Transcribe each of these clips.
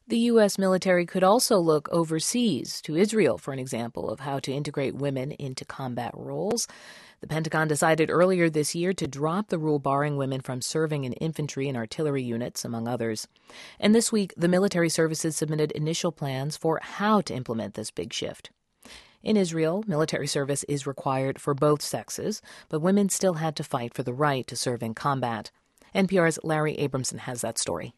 The U.S. military could also look overseas to Israel for an example of how to integrate women into combat roles. The Pentagon decided earlier this year to drop the rule barring women from serving in infantry and artillery units, among others. And this week, the military services submitted initial plans for how to implement this big shift. In Israel, military service is required for both sexes, but women still had to fight for the right to serve in combat. NPR's Larry Abramson has that story.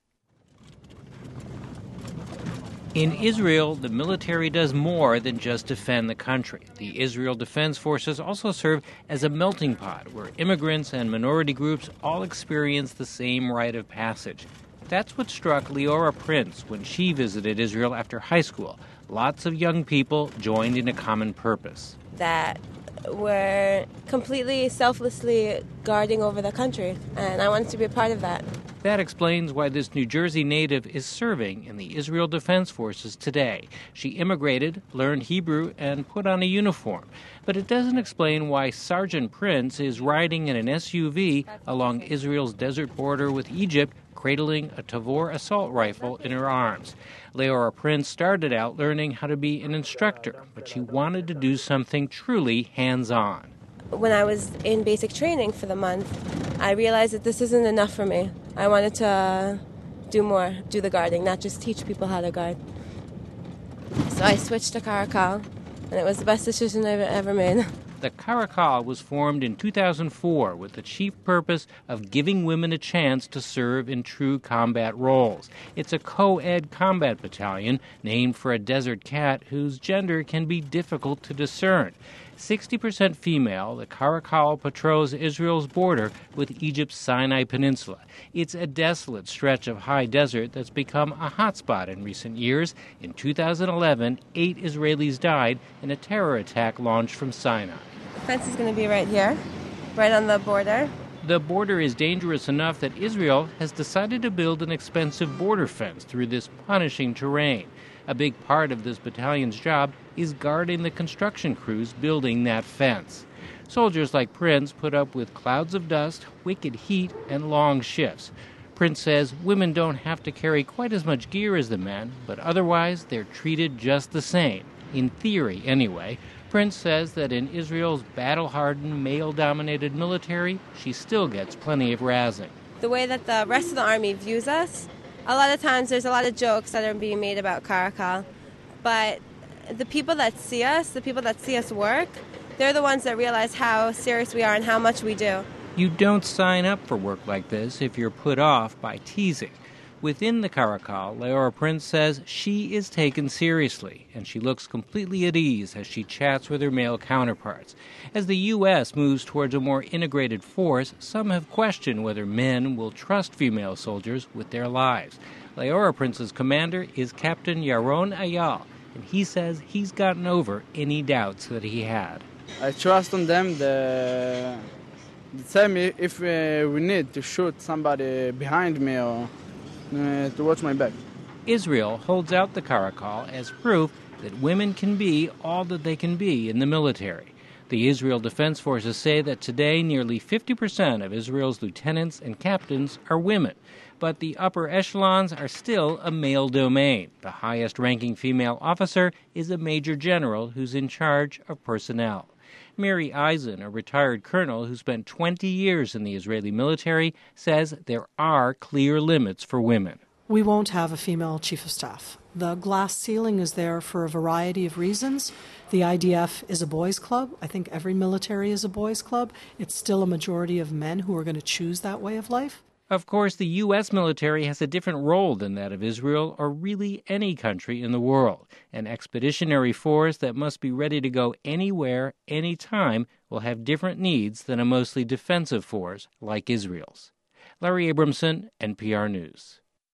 In Israel, the military does more than just defend the country. The Israel Defense Forces also serve as a melting pot where immigrants and minority groups all experience the same rite of passage. That's what struck Leora Prince when she visited Israel after high school. Lots of young people joined in a common purpose. That we're completely selflessly guarding over the country, and I wanted to be a part of that. That explains why this New Jersey native is serving in the Israel Defense Forces today. She immigrated, learned Hebrew, and put on a uniform. But it doesn't explain why Sergeant Prince is riding in an SUV along Israel's desert border with Egypt, cradling a Tavor assault rifle in her arms. Leora Prince started out learning how to be an instructor, but she wanted to do something truly hands-on. When I was in basic training for the month, I realized that this isn't enough for me. I wanted to do more, do the guarding, not just teach people how to guard. So I switched to Caracal, and it was the best decision I've ever made. The Caracal was formed in 2004 with the chief purpose of giving women a chance to serve in true combat roles. It's a co-ed combat battalion named for a desert cat whose gender can be difficult to discern. 60% female, the Caracal patrols Israel's border with Egypt's Sinai Peninsula. It's a desolate stretch of high desert that's become a hotspot in recent years. In 2011, 8 Israelis died in a terror attack launched from Sinai. The fence is going to be right here, right on the border. The border is dangerous enough that Israel has decided to build an expensive border fence through this punishing terrain. A big part of this battalion's job is guarding the construction crews building that fence. Soldiers like Prince put up with clouds of dust, wicked heat, and long shifts. Prince says women don't have to carry quite as much gear as the men, but otherwise they're treated just the same, in theory anyway. Prince says that in Israel's battle-hardened, male-dominated military, she still gets plenty of razzing. The way that the rest of the army views us, a lot of times there's a lot of jokes that are being made about Caracal, but the people that see us work, they're the ones that realize how serious we are and how much we do. You don't sign up for work like this if you're put off by teasing. Within the Caracal, Leora Prince says she is taken seriously, and she looks completely at ease as she chats with her male counterparts. As the U.S. moves towards a more integrated force, some have questioned whether men will trust female soldiers with their lives. Leora Prince's commander is Captain Yaron Ayal, and he says he's gotten over any doubts that he had. I trust on them. They tell me if we need to shoot somebody behind me or to watch my back. Israel holds out the Caracal as proof that women can be all that they can be in the military. The Israel Defense Forces say that today nearly 50% of Israel's lieutenants and captains are women, but the upper echelons are still a male domain. The highest-ranking female officer is a major general who's in charge of personnel. Mary Eisen, a retired colonel who spent 20 years in the Israeli military, says there are clear limits for women. We won't have a female chief of staff. The glass ceiling is there for a variety of reasons. The IDF is a boys' club. I think every military is a boys' club. It's still a majority of men who are going to choose that way of life. Of course, the U.S. military has a different role than that of Israel or really any country in the world. An expeditionary force that must be ready to go anywhere, anytime, will have different needs than a mostly defensive force like Israel's. Larry Abramson, NPR News.